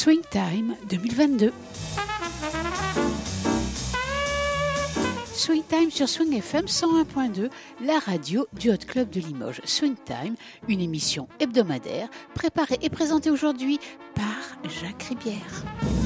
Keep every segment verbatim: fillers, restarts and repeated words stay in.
Swing Time deux mille vingt-deux. Swing Time sur Swing F M cent un point deux, la radio du Hot Club de Limoges. Swing Time, une émission hebdomadaire préparée et présentée aujourd'hui par Jacques Ribière.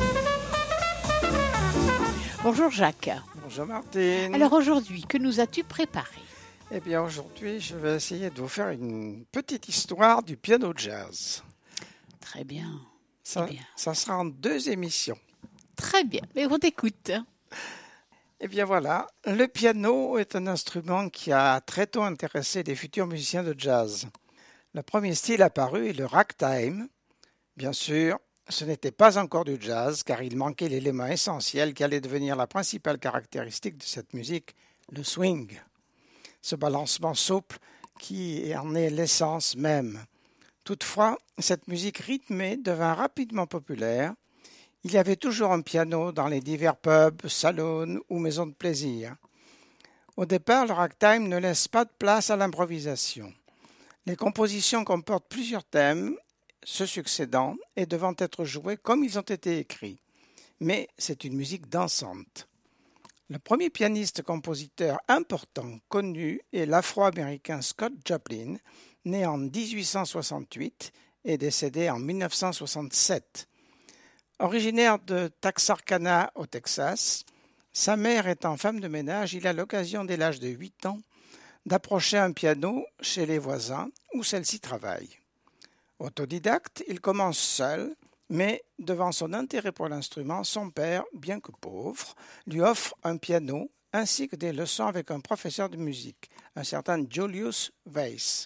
Bonjour Jacques. Bonjour Martine. Alors aujourd'hui, que nous as-tu préparé ? Eh bien aujourd'hui, je vais essayer de vous faire une petite histoire du piano jazz. Très bien. Ça, bien. ça sera en deux émissions. Très bien, mais on t'écoute. Eh bien voilà, le piano est un instrument qui a très tôt intéressé les futurs musiciens de jazz. Le premier style apparu est le ragtime. Bien sûr, ce n'était pas encore du jazz car il manquait l'élément essentiel qui allait devenir la principale caractéristique de cette musique, le swing. Ce balancement souple qui en est l'essence même. Toutefois, cette musique rythmée devint rapidement populaire. Il y avait toujours un piano dans les divers pubs, salons ou maisons de plaisir. Au départ, le ragtime ne laisse pas de place à l'improvisation. Les compositions comportent plusieurs thèmes, se succédant et devant être joués comme ils ont été écrits. Mais c'est une musique dansante. Le premier pianiste-compositeur important connu est l'afro-américain Scott Joplin, né en dix-huit cent soixante-huit et décédé en mille neuf cent soixante-sept. Originaire de Texarkana au Texas, sa mère étant femme de ménage, il a l'occasion dès l'âge de huit ans d'approcher un piano chez les voisins où celle-ci travaille. Autodidacte, il commence seul, mais devant son intérêt pour l'instrument, son père, bien que pauvre, lui offre un piano ainsi que des leçons avec un professeur de musique, un certain Julius Weiss,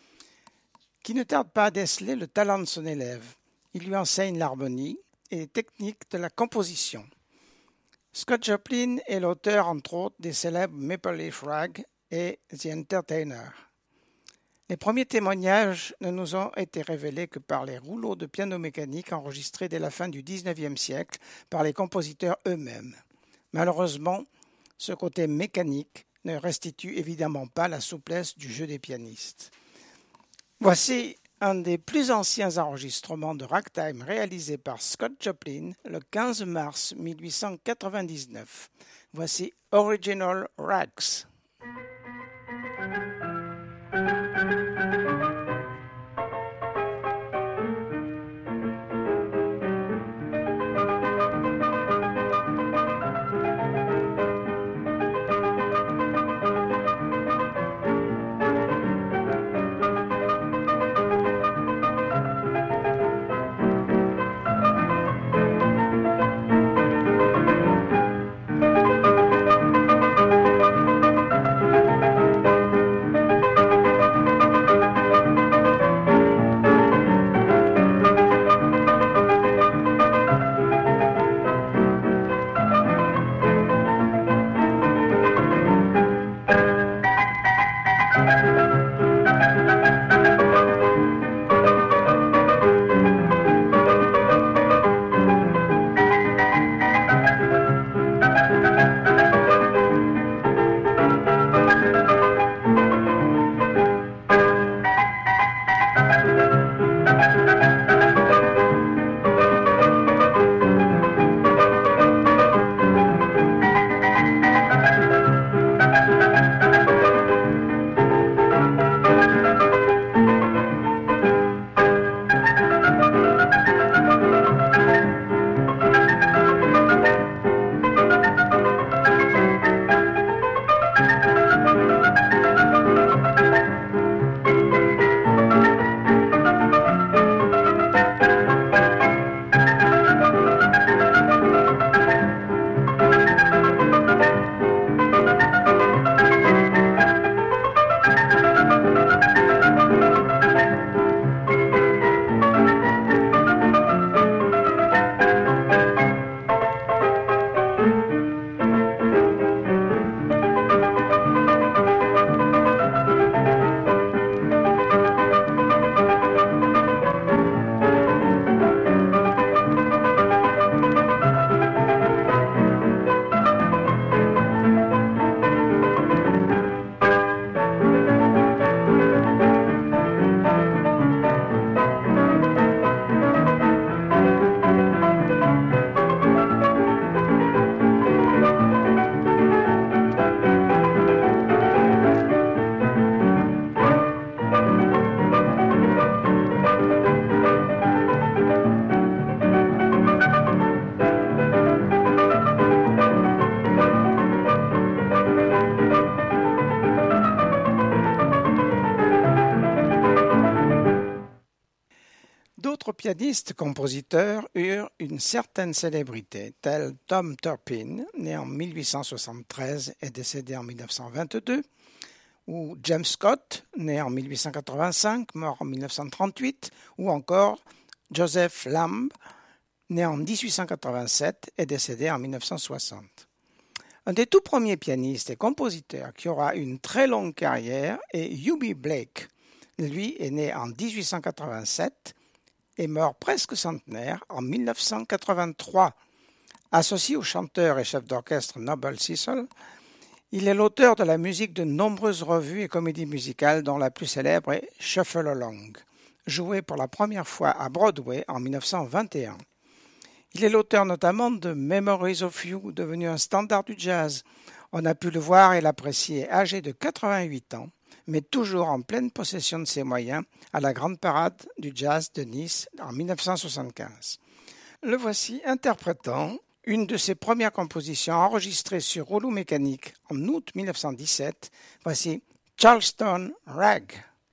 qui ne tarde pas à déceler le talent de son élève. Il lui enseigne l'harmonie et les techniques de la composition. Scott Joplin est l'auteur, entre autres, des célèbres Maple Leaf Rag et The Entertainer. Les premiers témoignages ne nous ont été révélés que par les rouleaux de piano mécanique enregistrés dès la fin du dix-neuvième siècle par les compositeurs eux-mêmes. Malheureusement, ce côté mécanique ne restitue évidemment pas la souplesse du jeu des pianistes. Voici un des plus anciens enregistrements de ragtime réalisé par Scott Joplin le quinze mars mille huit cent quatre-vingt-dix-neuf. Voici Original Rags. D'autres pianistes compositeurs eurent une certaine célébrité, tels Tom Turpin, né en mille huit cent soixante-treize et décédé en mille neuf cent vingt-deux, ou James Scott, né en mille huit cent quatre-vingt-cinq, mort en mille neuf cent trente-huit, ou encore Joseph Lamb, né en dix-huit cent quatre-vingt-sept et décédé en mille neuf cent soixante. Un des tout premiers pianistes et compositeurs qui aura une très longue carrière est Eubie Blake. Lui est né en dix-huit cent quatre-vingt-sept et mort presque centenaire en mille neuf cent quatre-vingt-trois. Associé au chanteur et chef d'orchestre Noble Sissle, il est l'auteur de la musique de nombreuses revues et comédies musicales dont la plus célèbre est Shuffle Along, jouée pour la première fois à Broadway en mille neuf cent vingt et un. Il est l'auteur notamment de Memories of You, devenu un standard du jazz. On a pu le voir et l'apprécier âgé de quatre-vingt-huit ans, mais toujours en pleine possession de ses moyens à la grande parade du jazz de Nice en mille neuf cent soixante-quinze. Le voici interprétant une de ses premières compositions enregistrées sur rouleau mécanique en août mille neuf cent dix-sept. Voici Charleston Rag.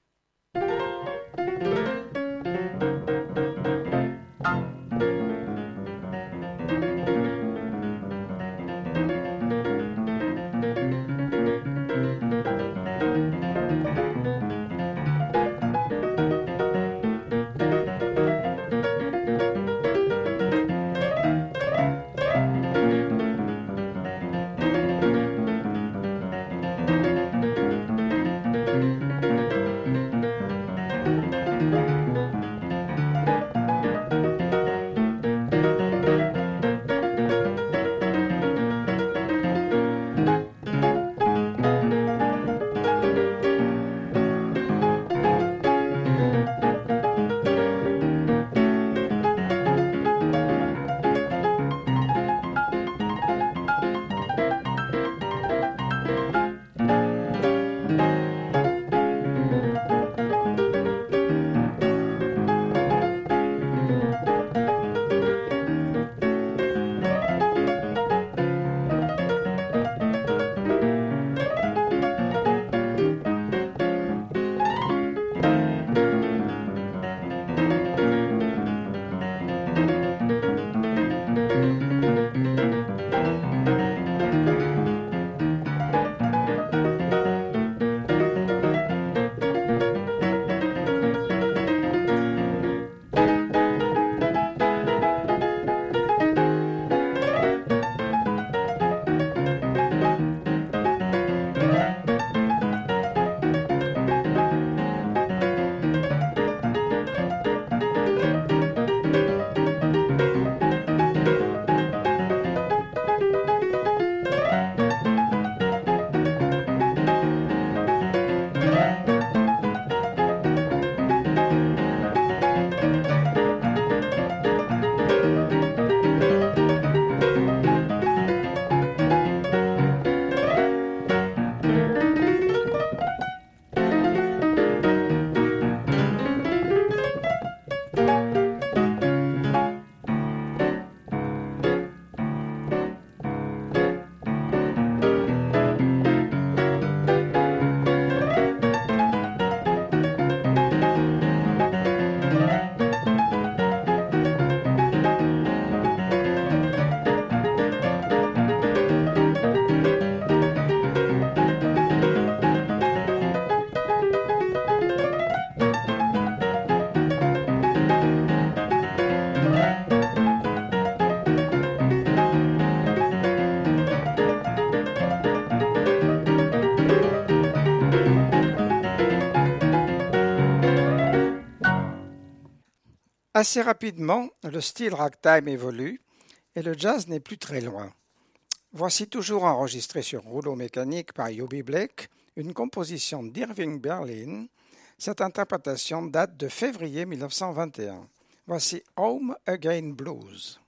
Assez rapidement, le style ragtime évolue et le jazz n'est plus très loin. Voici toujours enregistré sur rouleau mécanique par Eubie Blake, une composition d'Irving Berlin. Cette interprétation date de février mille neuf cent vingt et un. Voici Home Again Blues.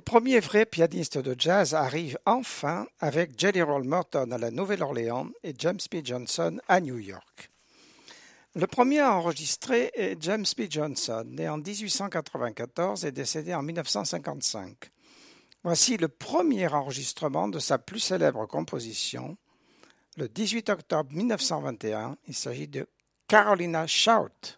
premiers vrais pianistes de jazz arrivent enfin avec Jelly Roll Morton à la Nouvelle-Orléans et James P. Johnson à New York. Le premier à enregistrer est James P. Johnson, né en dix-huit cent quatre-vingt-quatorze et décédé en mille neuf cent cinquante-cinq. Voici le premier enregistrement de sa plus célèbre composition. Le dix-huit octobre mille neuf cent vingt et un, il s'agit de Carolina Shout.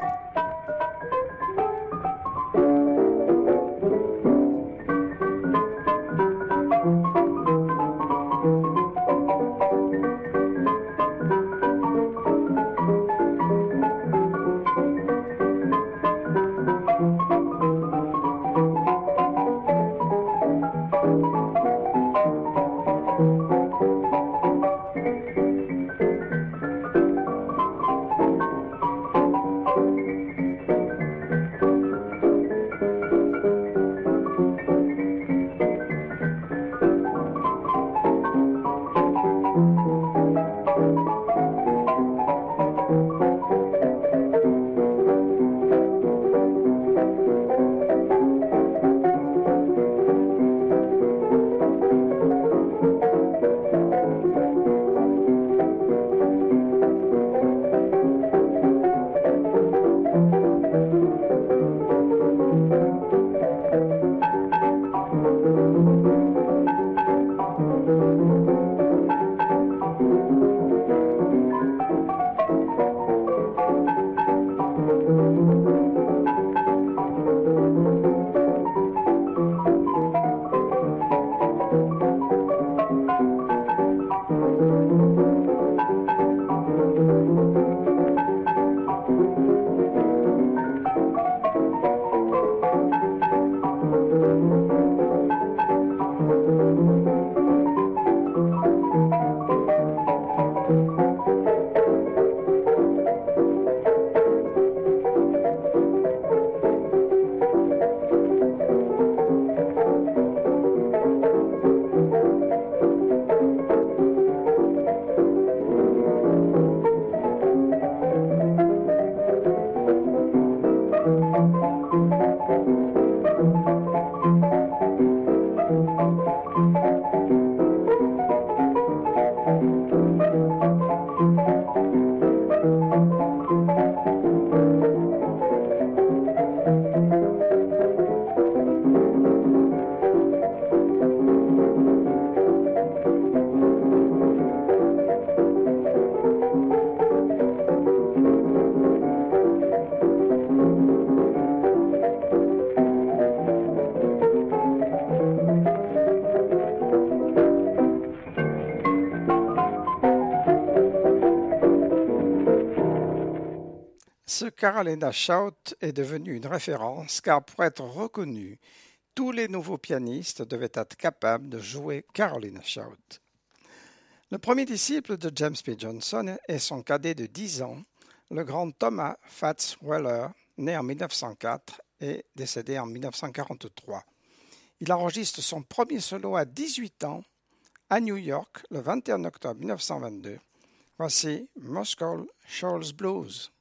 Ce Carolina Shout est devenu une référence car pour être reconnu, tous les nouveaux pianistes devaient être capables de jouer Carolina Shout. Le premier disciple de James P. Johnson est son cadet de dix ans, le grand Thomas Fats Weller, né en mille neuf cent quatre et décédé en mille neuf cent quarante-trois. Il enregistre son premier solo à dix-huit ans à New York le vingt et un octobre mille neuf cent vingt-deux. Voici Moscow Shoals Blues.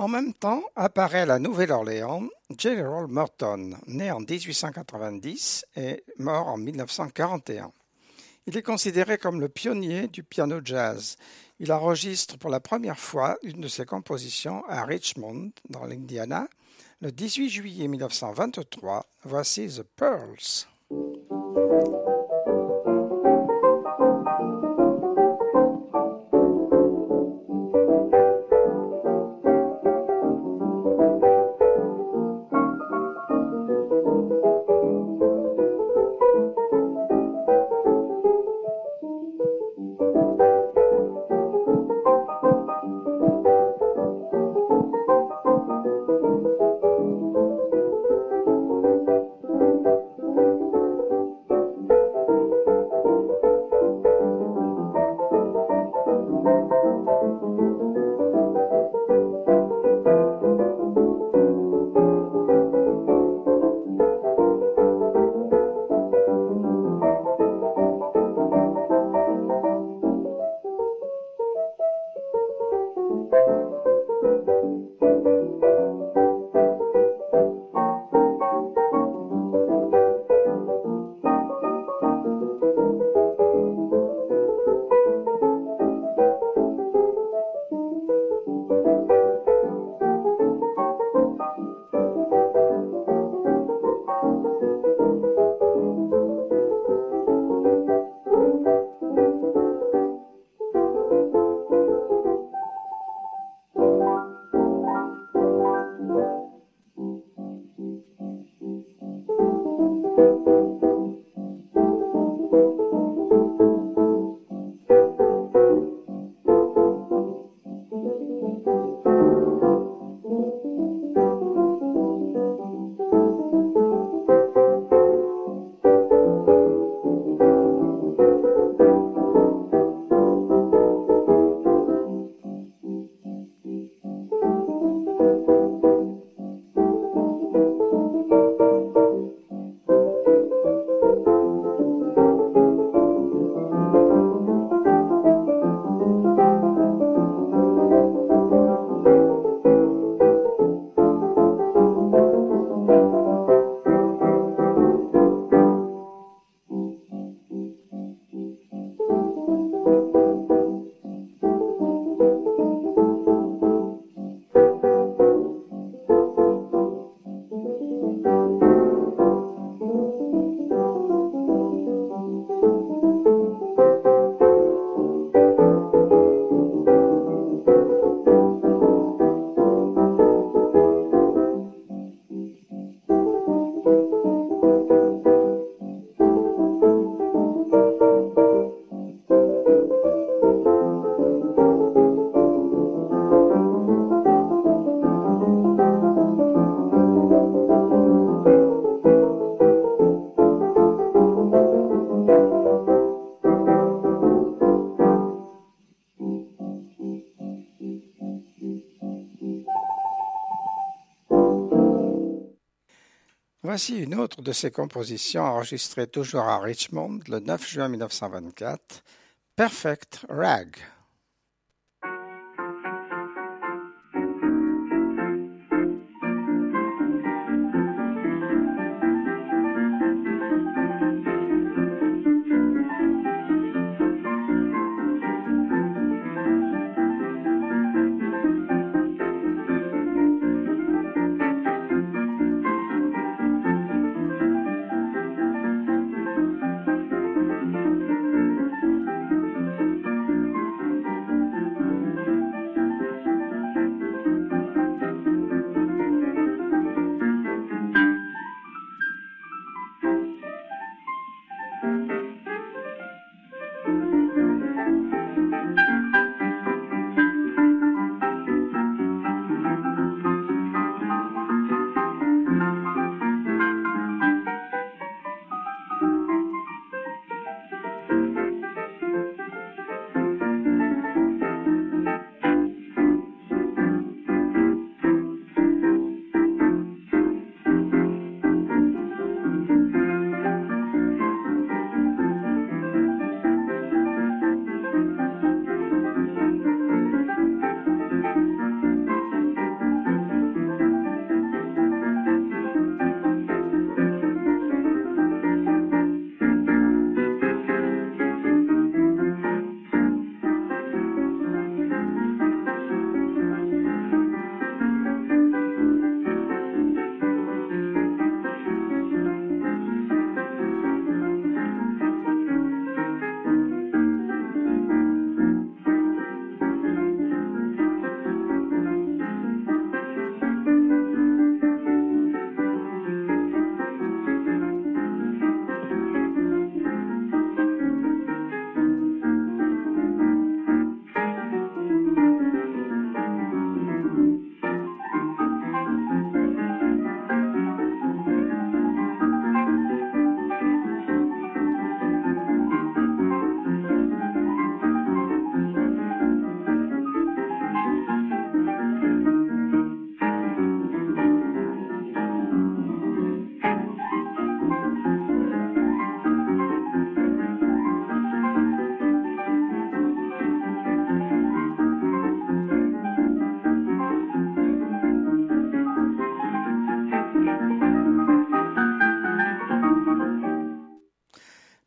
En même temps apparaît à la Nouvelle-Orléans Gerald Morton, né en dix-huit cent quatre-vingt-dix et mort en mille neuf cent quarante et un. Il est considéré comme le pionnier du piano jazz. Il enregistre pour la première fois une de ses compositions à Richmond, dans l'Indiana, le dix-huit juillet mille neuf cent vingt-trois. Voici The Pearls. Voici une autre de ses compositions enregistrées toujours à Richmond le neuf juin mille neuf cent vingt-quatre, Perfect Rag.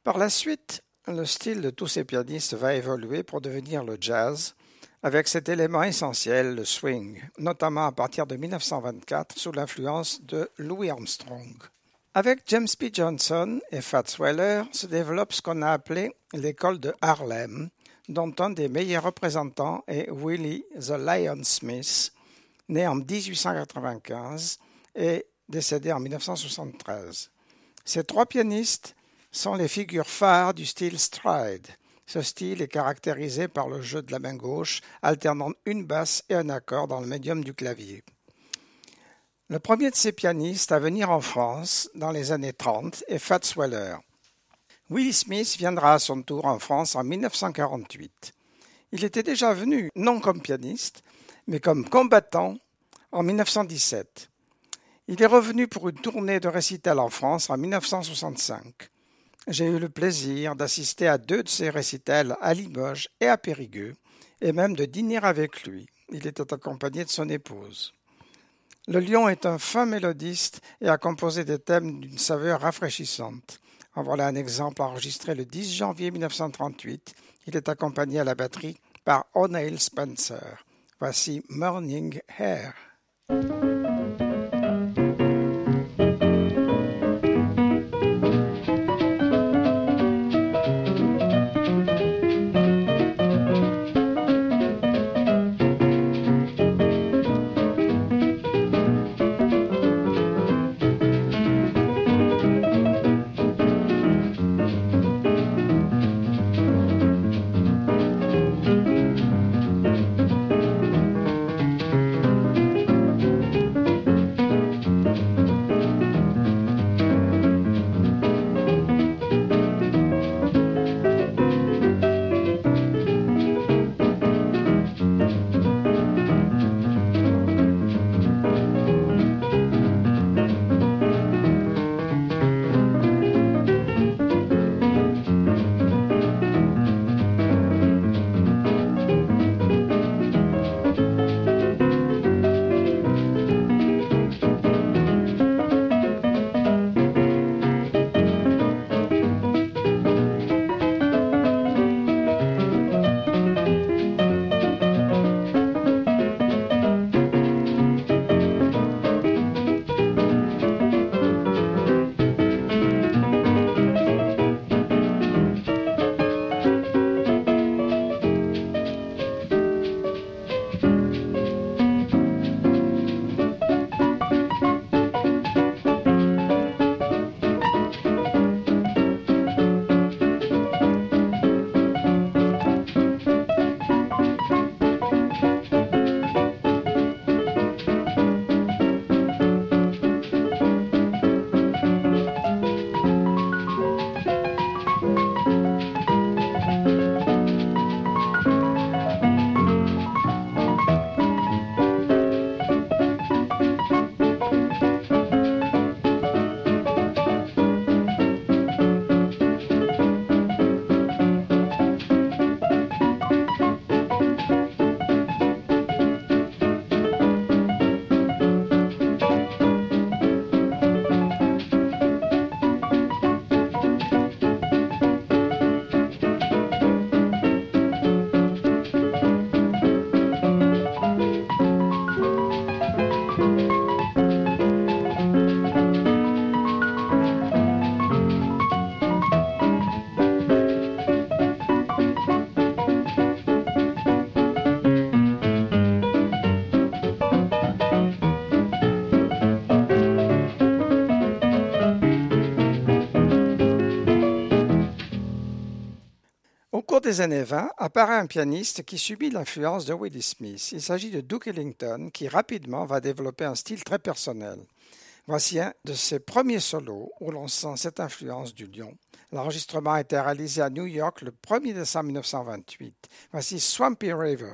Par la suite, le style de tous ces pianistes va évoluer pour devenir le jazz, avec cet élément essentiel, le swing, notamment à partir de mille neuf cent vingt-quatre sous l'influence de Louis Armstrong. Avec James P. Johnson et Fats Weller se développe ce qu'on a appelé l'école de Harlem, dont un des meilleurs représentants est Willie the Lion Smith, né en dix-huit cent quatre-vingt-quinze et décédé en mille neuf cent soixante-treize. Ces trois pianistes sont les figures phares du style stride. Ce style est caractérisé par le jeu de la main gauche, alternant une basse et un accord dans le médium du clavier. Le premier de ces pianistes à venir en France dans les années trente est Fats Weller. Willie Smith viendra à son tour en France en mille neuf cent quarante-huit. Il était déjà venu, non comme pianiste, mais comme combattant en mille neuf cent dix-sept. Il est revenu pour une tournée de récital en France en mille neuf cent soixante-cinq. J'ai eu le plaisir d'assister à deux de ses récitals à Limoges et à Périgueux, et même de dîner avec lui. Il était accompagné de son épouse. Le Lion est un fin mélodiste et a composé des thèmes d'une saveur rafraîchissante. En voilà un exemple enregistré le dix janvier mille neuf cent trente-huit. Il est accompagné à la batterie par O'Neill Spencer. Voici Morning Air. Au cours des années vingt, apparaît un pianiste qui subit l'influence de Willie Smith. Il s'agit de Duke Ellington, qui rapidement va développer un style très personnel. Voici un de ses premiers solos où l'on sent cette influence du lion. L'enregistrement a été réalisé à New York le premier décembre mille neuf cent vingt-huit. Voici Swampy River.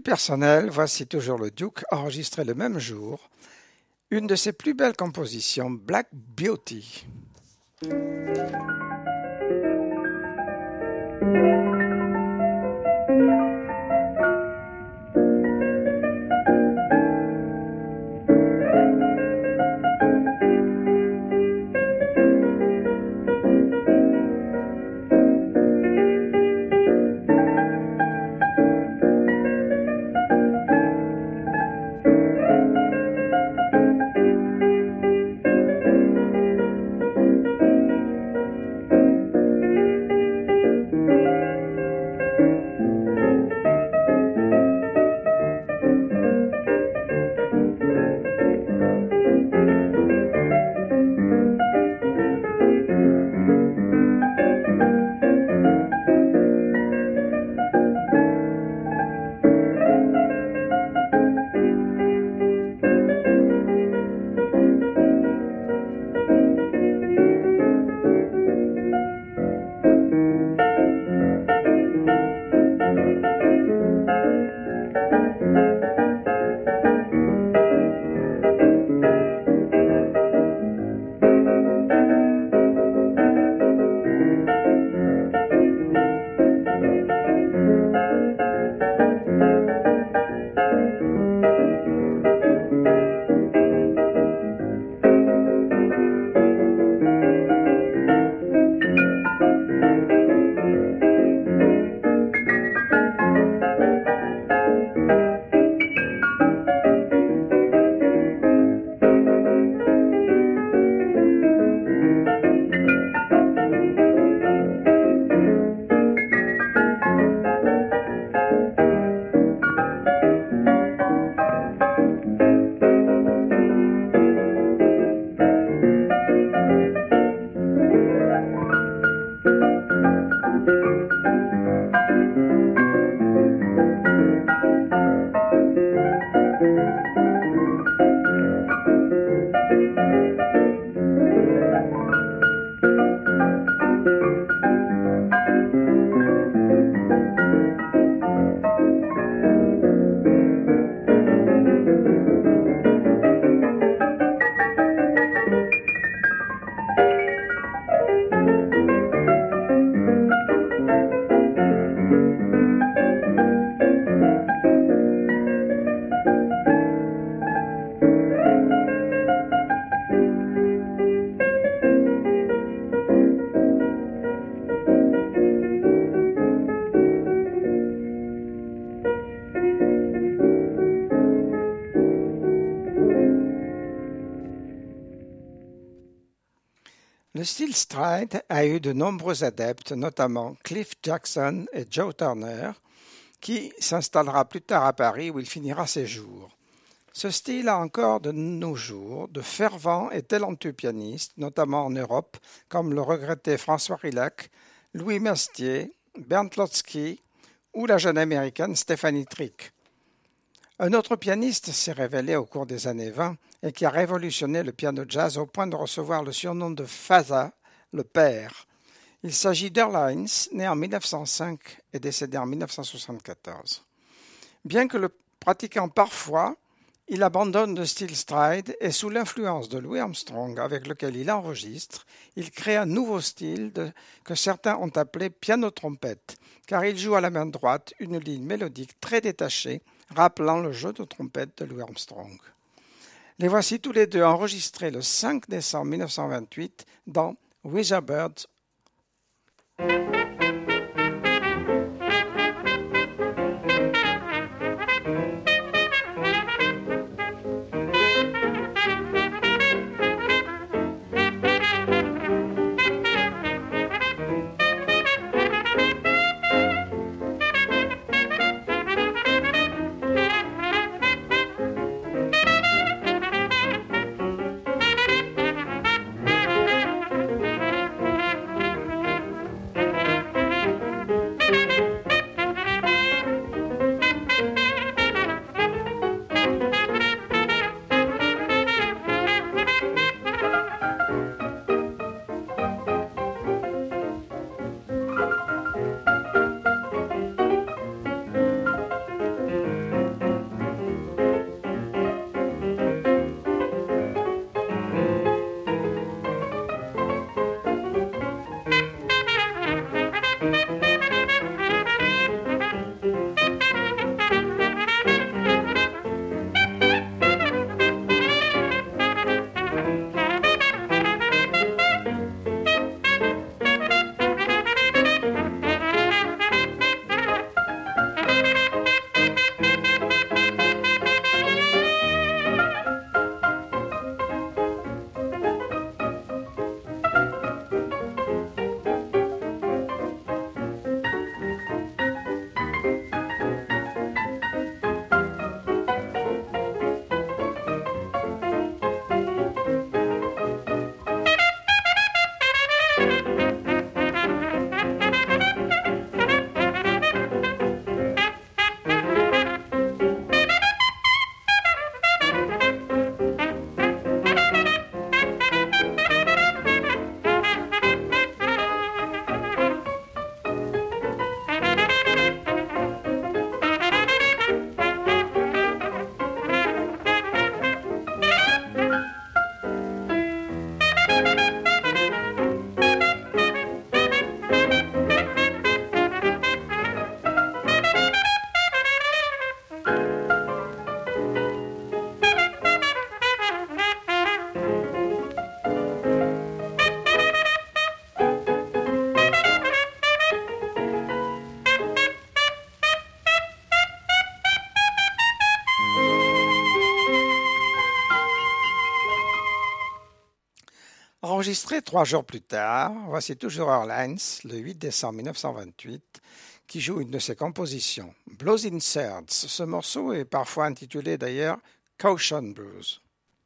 personnel, voici toujours le Duke enregistré le même jour, une de ses plus belles compositions, Black Beauty. Le style stride a eu de nombreux adeptes, notamment Cliff Jackson et Joe Turner, qui s'installera plus tard à Paris où il finira ses jours. Ce style a encore de nos jours de fervents et talentueux pianistes, notamment en Europe, comme le regretté François Rilhac, Louis Mestier, Bernd Lotsky ou la jeune américaine Stephanie Trick. Un autre pianiste s'est révélé au cours des années vingt et qui a révolutionné le piano jazz au point de recevoir le surnom de Fasa, le père. Il s'agit d'Earl Hines, né en mille neuf cent cinq et décédé en mille neuf cent soixante-quatorze. Bien que le pratiquant parfois, il abandonne le style stride et sous l'influence de Louis Armstrong avec lequel il enregistre, il crée un nouveau style de, que certains ont appelé piano-trompette, car il joue à la main droite une ligne mélodique très détachée, rappelant le jeu de trompette de Louis Armstrong. Les voici tous les deux enregistrés le cinq décembre mille neuf cent vingt-huit dans Weatherbirds. Enregistré trois jours plus tard, voici toujours Airlines, le huit décembre mille neuf cent vingt-huit, qui joue une de ses compositions, Blues in Thirds. Ce morceau est parfois intitulé d'ailleurs Caution Blues.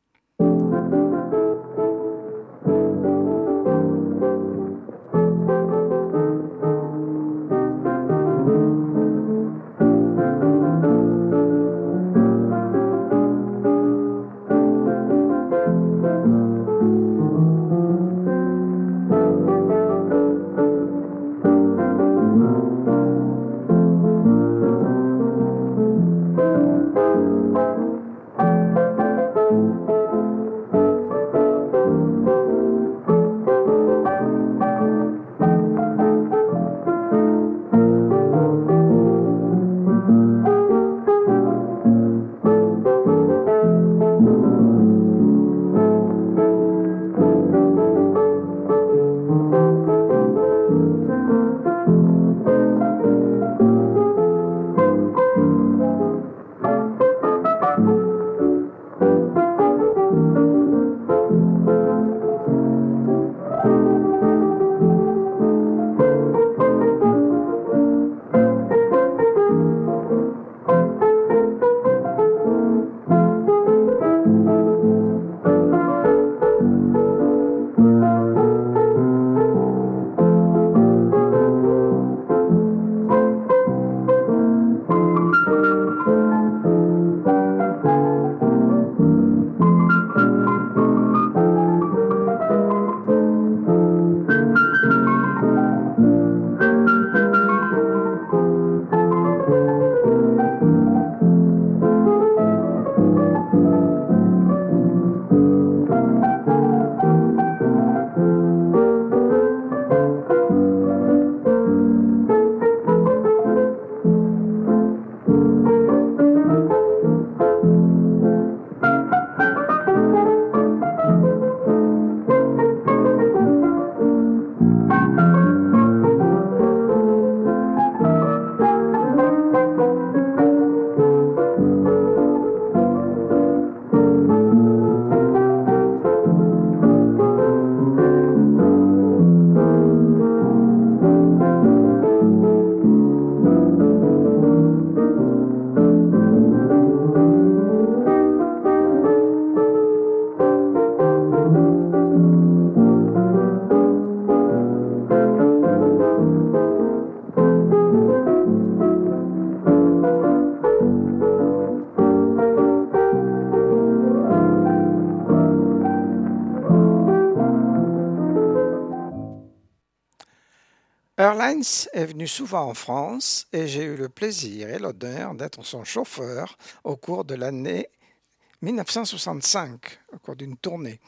Airlines est venu souvent en France et j'ai eu le plaisir et l'honneur d'être son chauffeur au cours de l'année mille neuf cent soixante-cinq, au cours d'une tournée.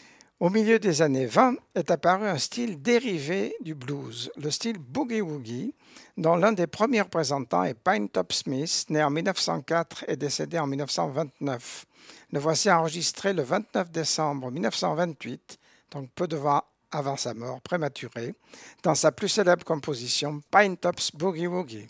Au milieu des années vingt est apparu un style dérivé du blues, le style boogie-woogie, dont l'un des premiers représentants est Pinetop Smith, né en mille neuf cent quatre et décédé en mille neuf cent vingt-neuf. Le voici enregistré le vingt-neuf décembre mille neuf cent vingt-huit, donc peu de temps avant sa mort prématurée, dans sa plus célèbre composition Pinetop's Boogie Woogie.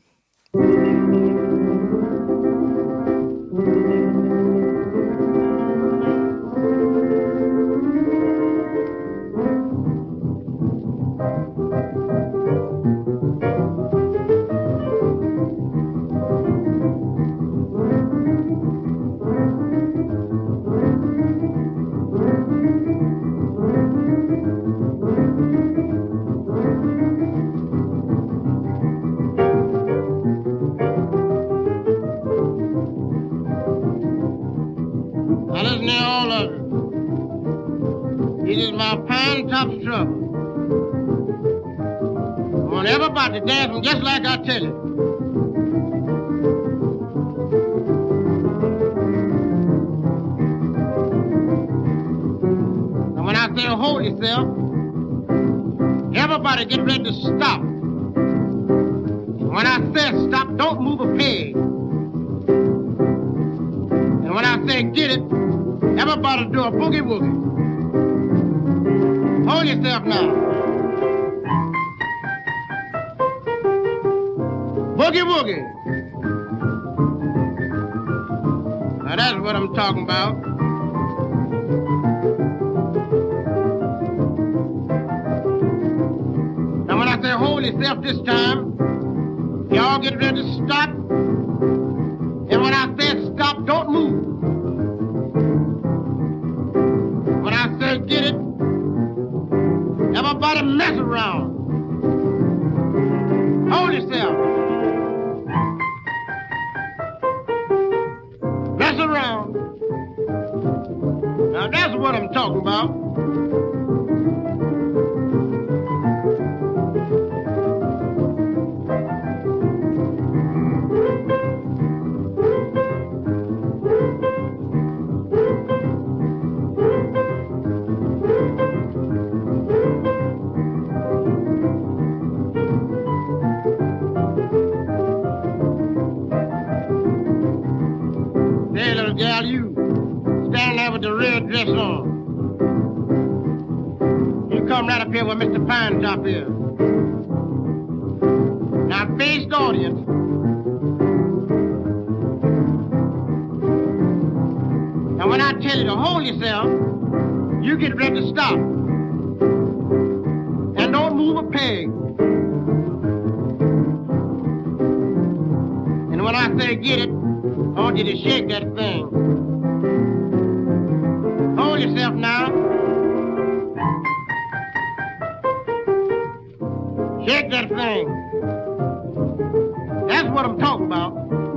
Pinetop's trouble. I want everybody dancing just like I tell you. And when I say hold yourself, everybody get ready to stop. And when I say stop, don't move a peg. And when I say get it, everybody do a boogie woogie. Hold yourself now. Boogie woogie. Now that's what I'm talking about. hold yourself this time. Y'all get ready to stop. And when I say stop, don't move. When I say get it, everybody mess around. Hold yourself. Mess around. Now that's what I'm talking about. Hey, little gal, you stand there with the red dress on. You come right up here where Mister Pine Top is. Now face the audience. Now when I tell you to hold yourself, you get ready to stop. And don't move a peg. And when I say get it, I want you to shake that thing. Hold yourself now. Shake that thing. That's what I'm talking about.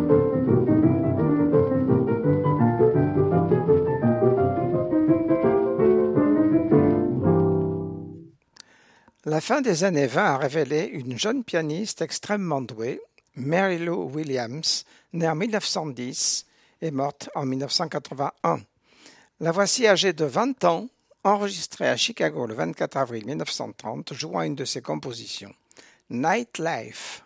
La fin des années vingt a révélé une jeune pianiste extrêmement douée, Mary Lou Williams, née en mille neuf cent dix et morte en mille neuf cent quatre-vingt-un. La voici âgée de vingt ans, enregistrée à Chicago le vingt-quatre avril mille neuf cent trente, jouant une de ses compositions, Nightlife.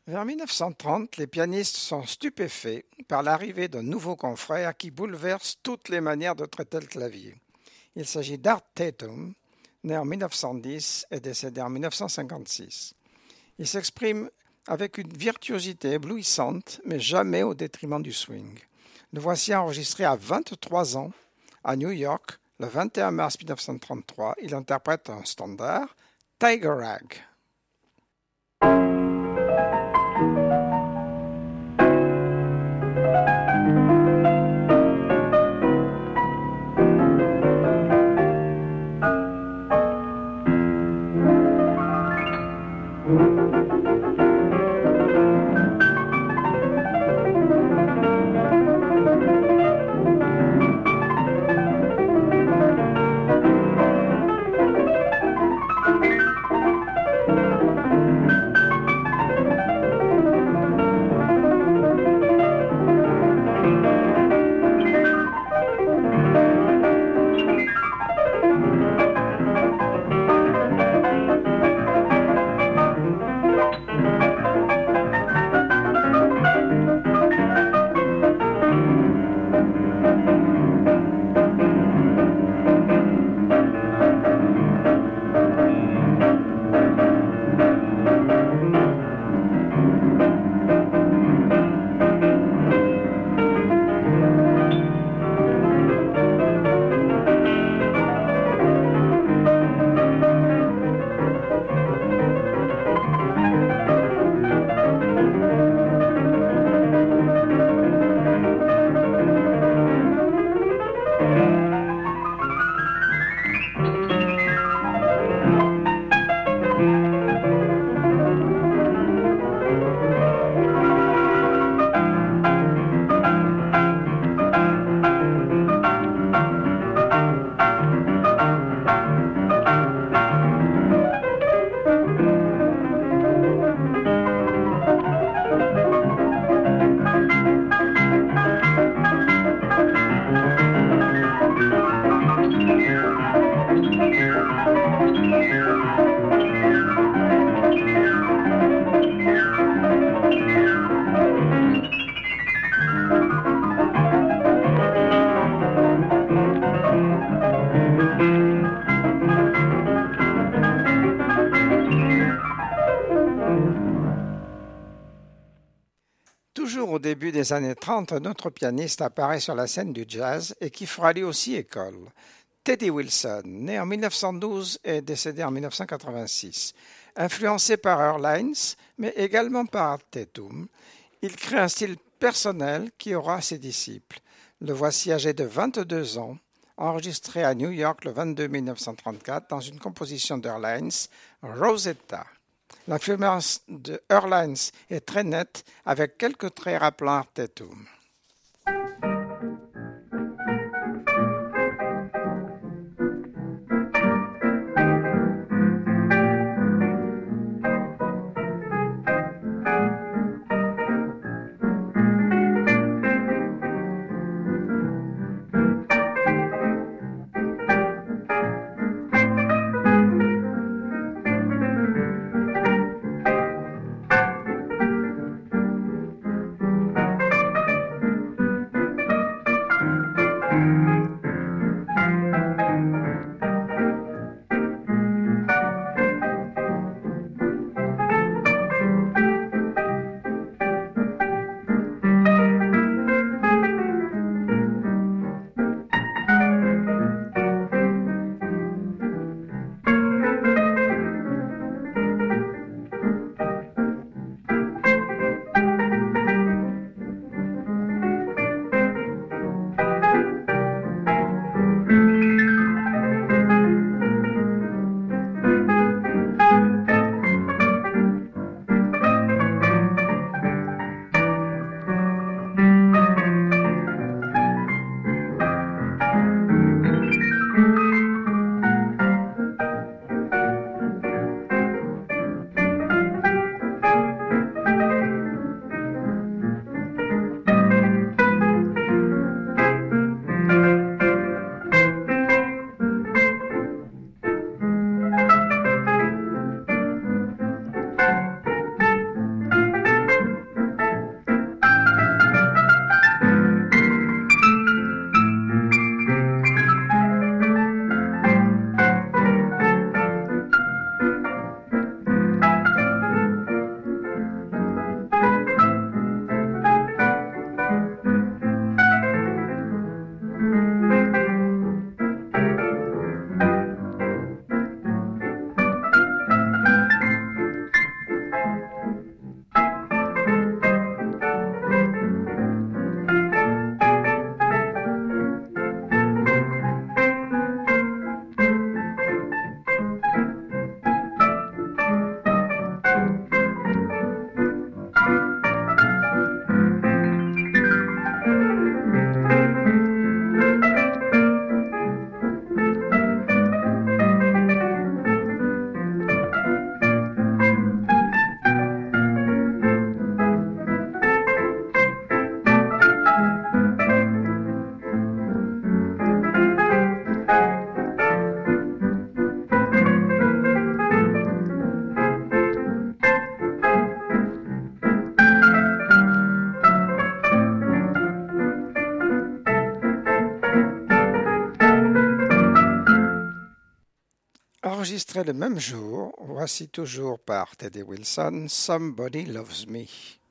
Vers mille neuf cent trente, les pianistes sont stupéfaits par l'arrivée d'un nouveau confrère qui bouleverse toutes les manières de traiter le clavier. Il s'agit d'Art Tatum, né en mille neuf cent dix et décédé en mille neuf cent cinquante-six. Il s'exprime avec une virtuosité éblouissante, mais jamais au détriment du swing. Le voici enregistré à vingt-trois ans à New York, le vingt et un mars mille neuf cent trente-trois. Il interprète un standard, Tiger Rag. Au début des années trente, un autre pianiste apparaît sur la scène du jazz et qui fera lui aussi école. Teddy Wilson, né en mille neuf cent douze et décédé en mille neuf cent quatre-vingt-six. Influencé par Earl Hines, mais également par Art Tatum, il crée un style personnel qui aura ses disciples. Le voici âgé de vingt-deux ans, enregistré à New York le vingt-deux mai mille neuf cent trente-quatre dans une composition d'Earl Hines, Rosetta. L'influence de Earl Hines est très nette, avec quelques traits rappelant Art Tatum. Enregistré le même jour, voici toujours par Teddy Wilson, Somebody Loves Me.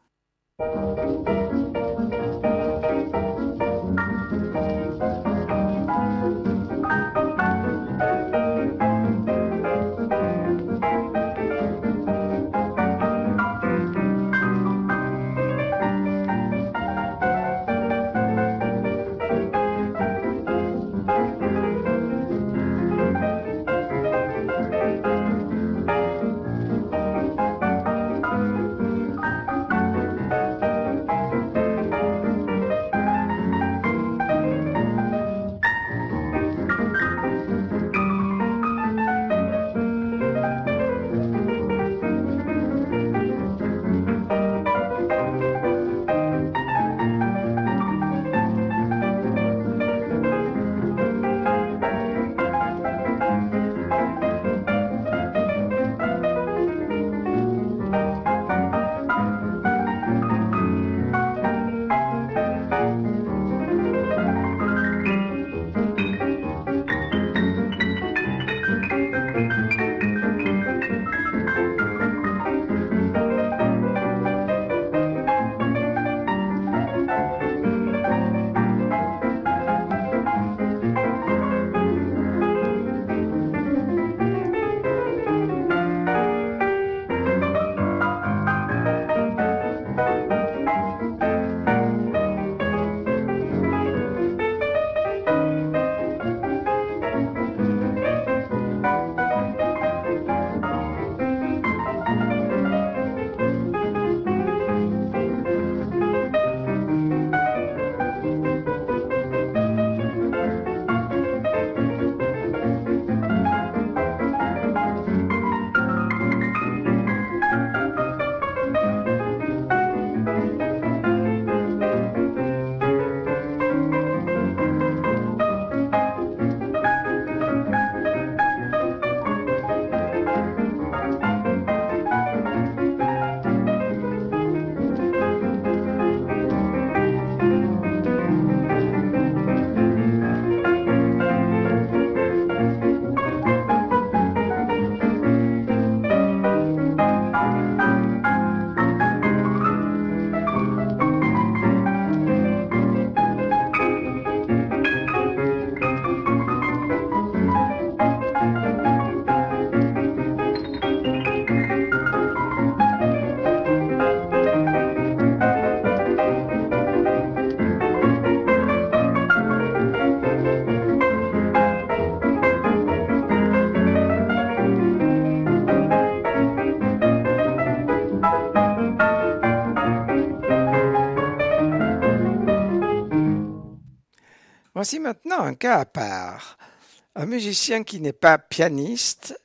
Voici maintenant un cas à part. Un musicien qui n'est pas pianiste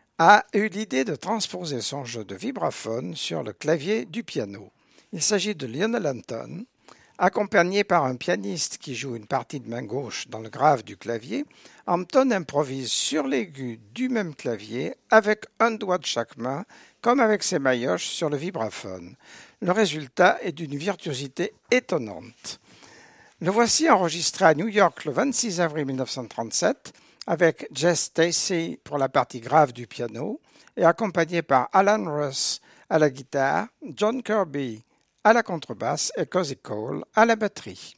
a eu l'idée de transposer son jeu de vibraphone sur le clavier du piano. Il s'agit de Lionel Hampton, accompagné par un pianiste qui joue une partie de main gauche dans le grave du clavier. Hampton improvise sur l'aigu du même clavier avec un doigt de chaque main, comme avec ses maillotches sur le vibraphone. Le résultat est d'une virtuosité étonnante. Le voici enregistré à New York le vingt-six avril mille neuf cent trente-sept avec Jess Stacy pour la partie grave du piano et accompagné par Alan Russ à la guitare, John Kirby à la contrebasse et Cozy Cole à la batterie.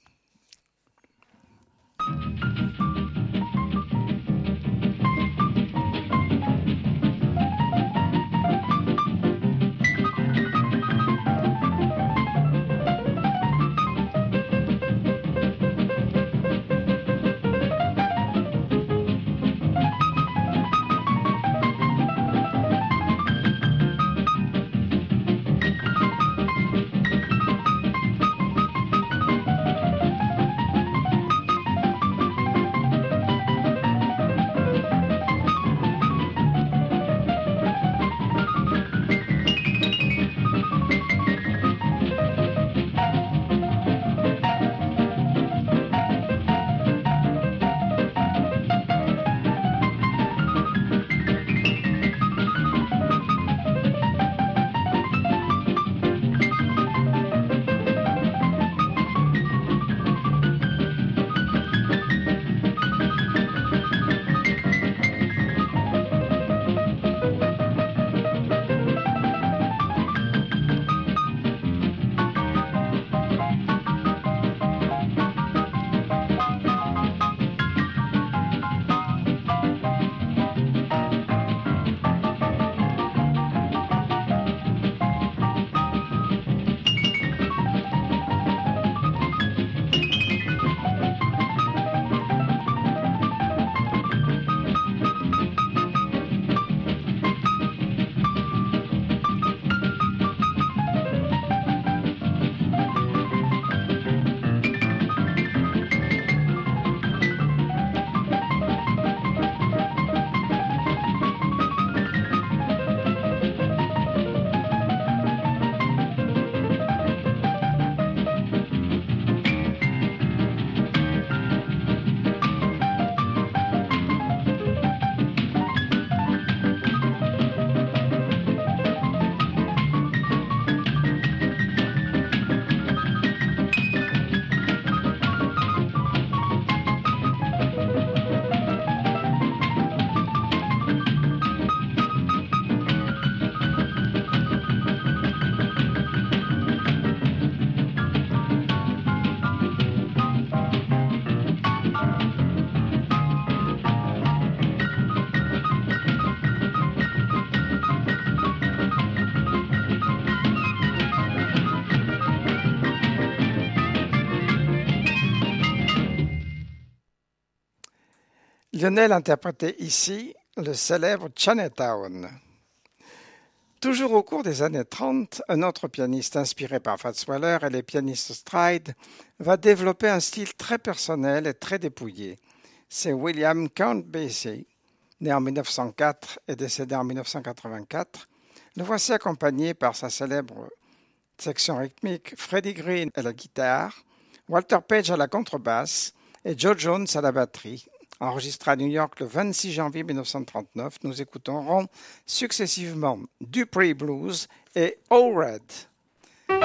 Lionel interprétait ici le célèbre Chinatown. Toujours au cours des années trente, un autre pianiste inspiré par Fats Waller et les pianistes Stride va développer un style très personnel et très dépouillé. C'est William Count Basie, né en mille neuf cent quatre et décédé en mille neuf cent quatre-vingt-quatre. Le voici accompagné par sa célèbre section rythmique Freddie Green à la guitare, Walter Page à la contrebasse et Joe Jones à la batterie. Enregistré à New York le vingt-six janvier mille neuf cent trente-neuf, nous écouterons successivement Dupree Blues et All Red.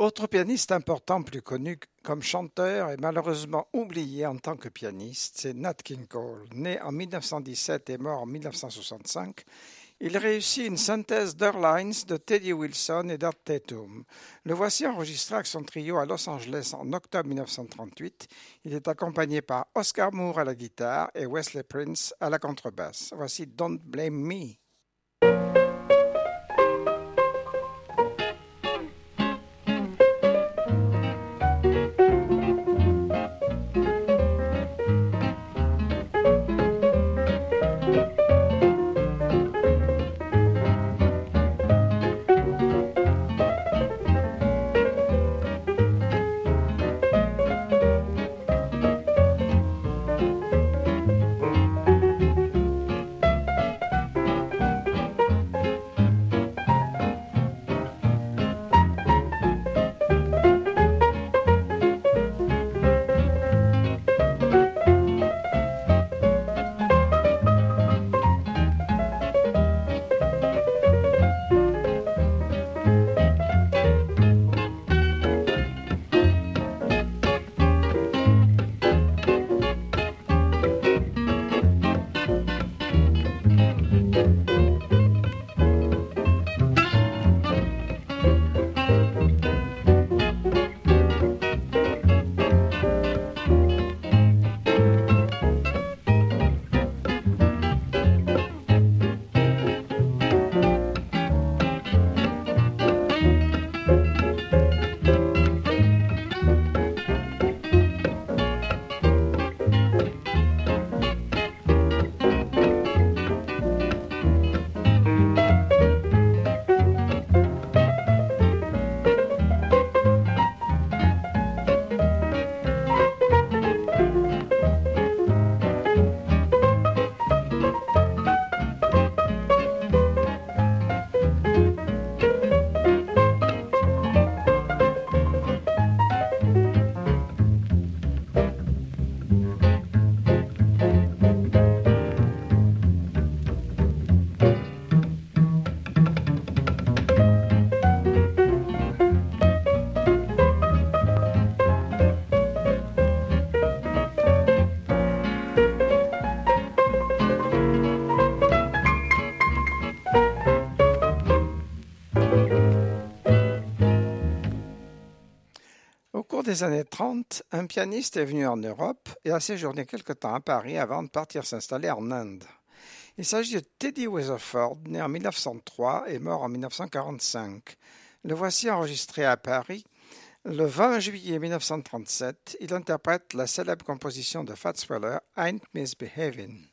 Autre pianiste important plus connu comme chanteur et malheureusement oublié en tant que pianiste, c'est Nat King Cole. Né en mille neuf cent dix-sept et mort en mille neuf cent soixante-cinq, il réussit une synthèse d'Airlines de Teddy Wilson et d'Art Tatum. Le voici enregistré avec son trio à Los Angeles en octobre mille neuf cent trente-huit. Il est accompagné par Oscar Moore à la guitare et Wesley Prince à la contrebasse. Voici Don't Blame Me. Des années trente, un pianiste est venu en Europe et a séjourné quelque temps à Paris avant de partir s'installer en Inde. Il s'agit de Teddy Weatherford, né en mille neuf cent trois et mort en mille neuf cent quarante-cinq. Le voici enregistré à Paris. Le vingt juillet mille neuf cent trente-sept, il interprète la célèbre composition de Fats Waller, Ain't Misbehavin'.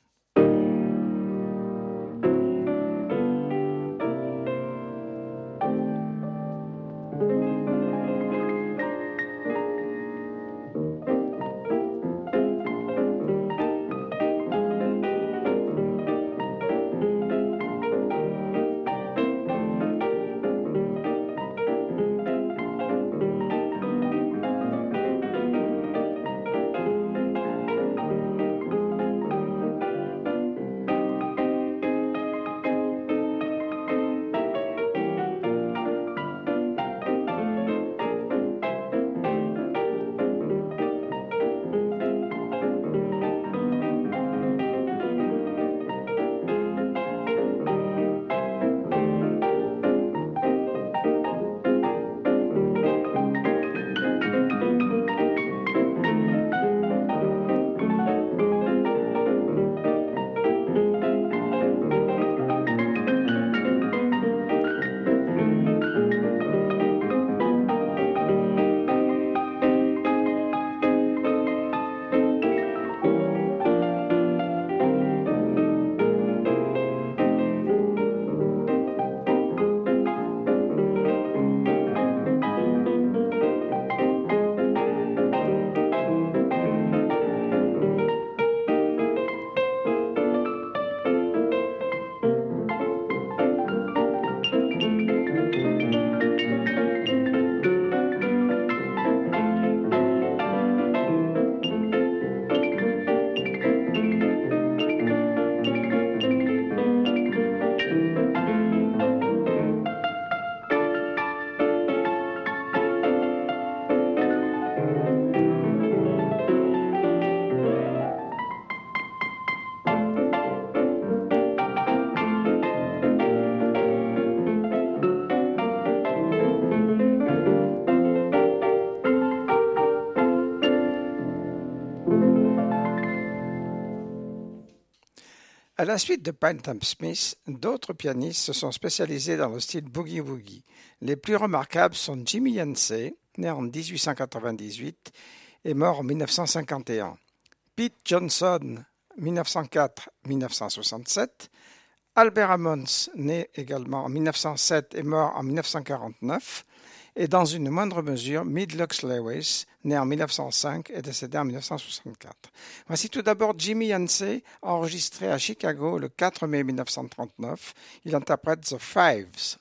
À la suite de Pynton Smith, d'autres pianistes se sont spécialisés dans le style boogie-woogie. Les plus remarquables sont Jimmy Yancey, né en dix-huit cent quatre-vingt-dix-huit et mort en mille neuf cent cinquante et un, Pete Johnson, mille neuf cent quatre à mille neuf cent soixante-sept, Albert Ammons, né également en mille neuf cent sept et mort en mille neuf cent quarante-neuf, et dans une moindre mesure, Mead Lux Lewis, né en mille neuf cent cinq et décédé en mille neuf cent soixante-quatre. Voici tout d'abord Jimmy Yancey, enregistré à Chicago le quatre mai mille neuf cent trente-neuf. Il interprète The Fives.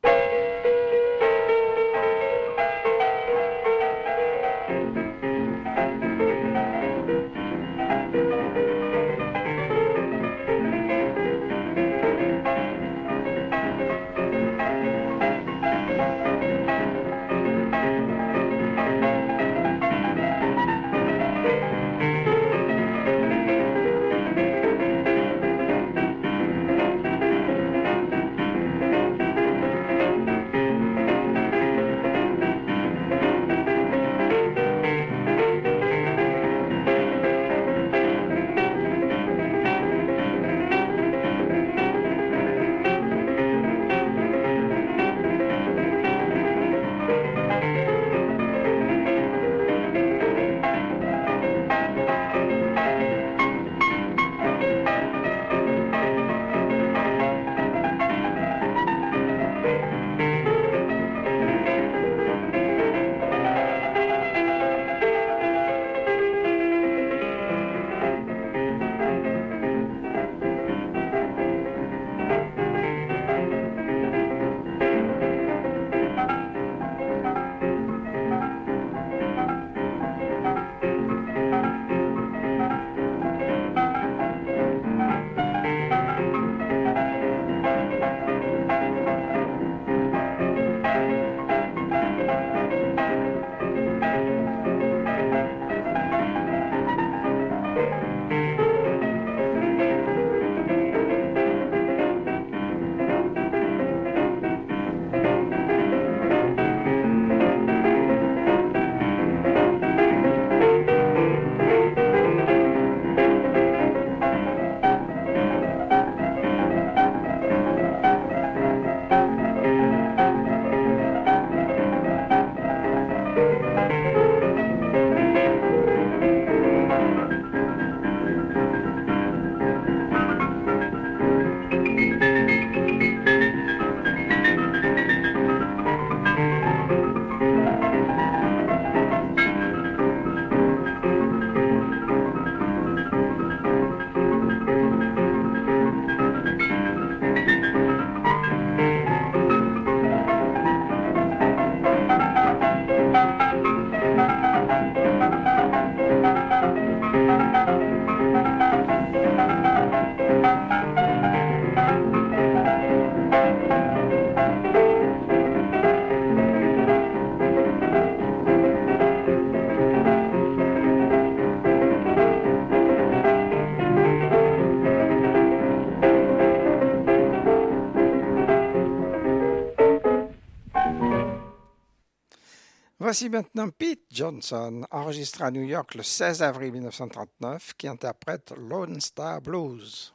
Voici maintenant Pete Johnson, enregistré à New York le seize avril mille neuf cent trente-neuf, qui interprète Lone Star Blues.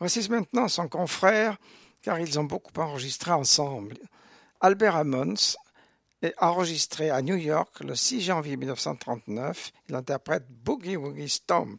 Voici maintenant son confrère, car ils ont beaucoup enregistré ensemble. Albert Ammons est enregistré à New York le six janvier mille neuf cent trente-neuf. Il interprète Boogie Woogie Stomp.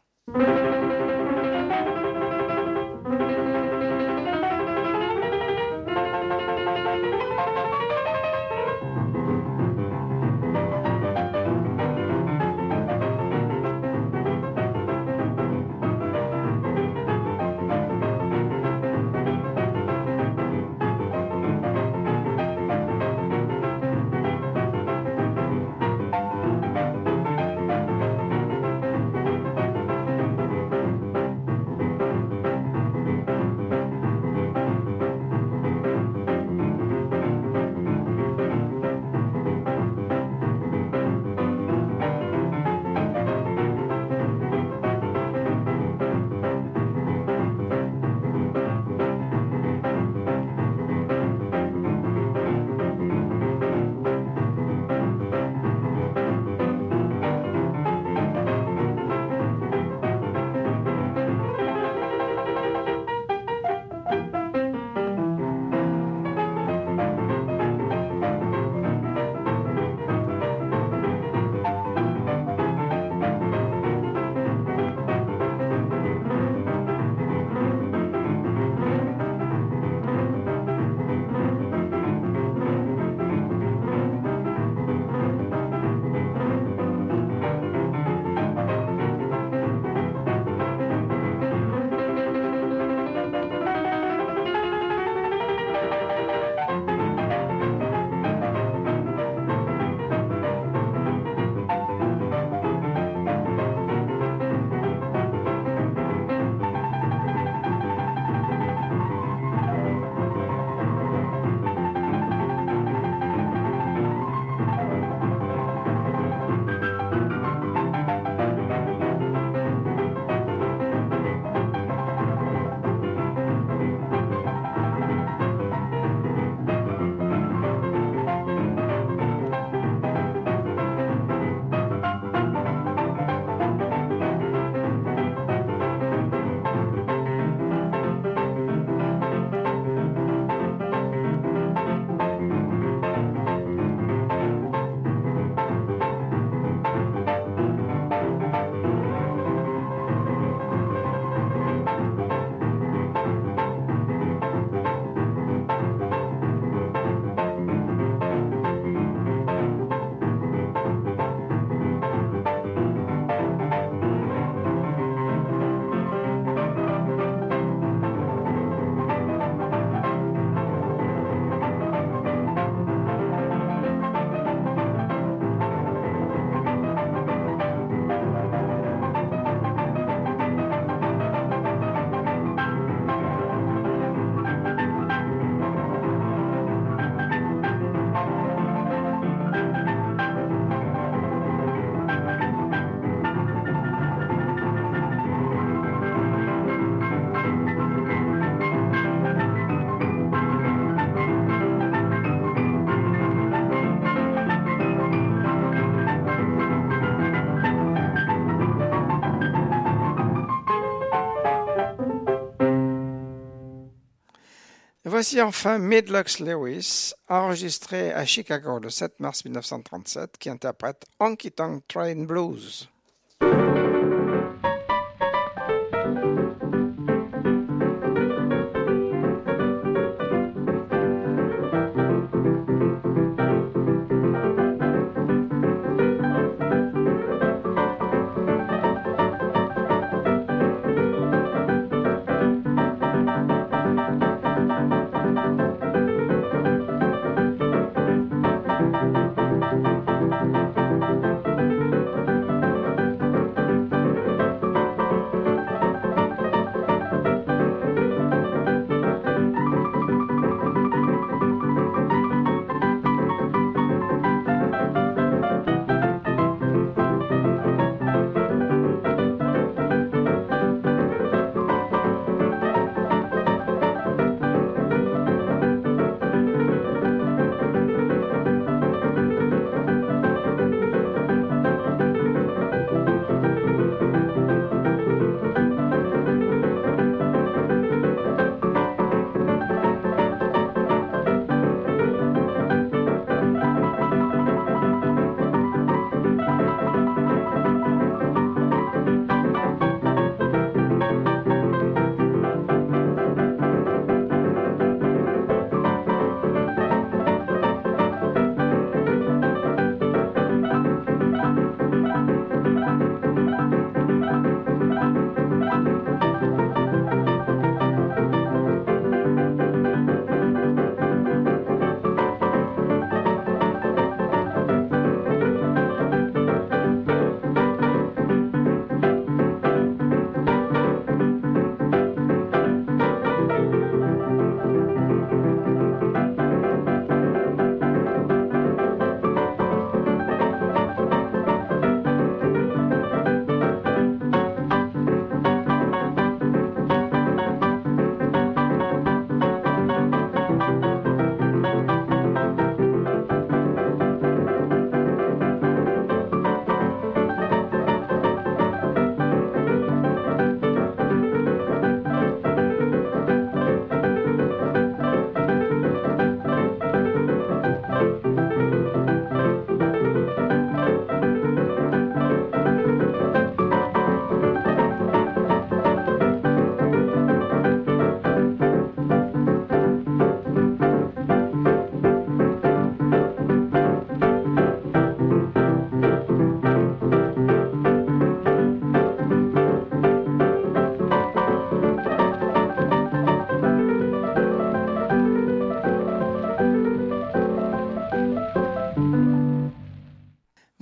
Voici enfin Midlux Lewis, enregistré à Chicago le sept mars mille neuf cent trente-sept, qui interprète Honky Tonk Train Blues.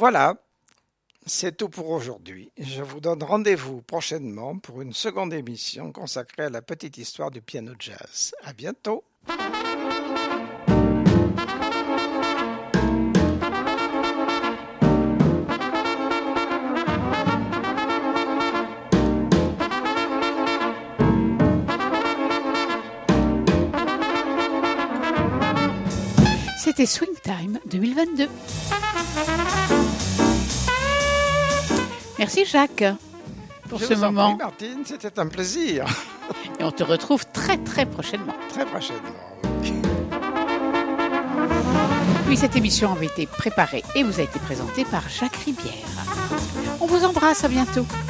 Voilà, c'est tout pour aujourd'hui. Je vous donne rendez-vous prochainement pour une seconde émission consacrée à la petite histoire du piano jazz. À bientôt. C'était Swing Time deux mille vingt-deux. Merci Jacques pour Je ce vous en moment. prie, Martine, c'était un plaisir. Et on te retrouve très très prochainement. Très prochainement. Oui, cette émission avait été préparée et vous a été présentée par Jacques Ribière. On vous embrasse, à bientôt.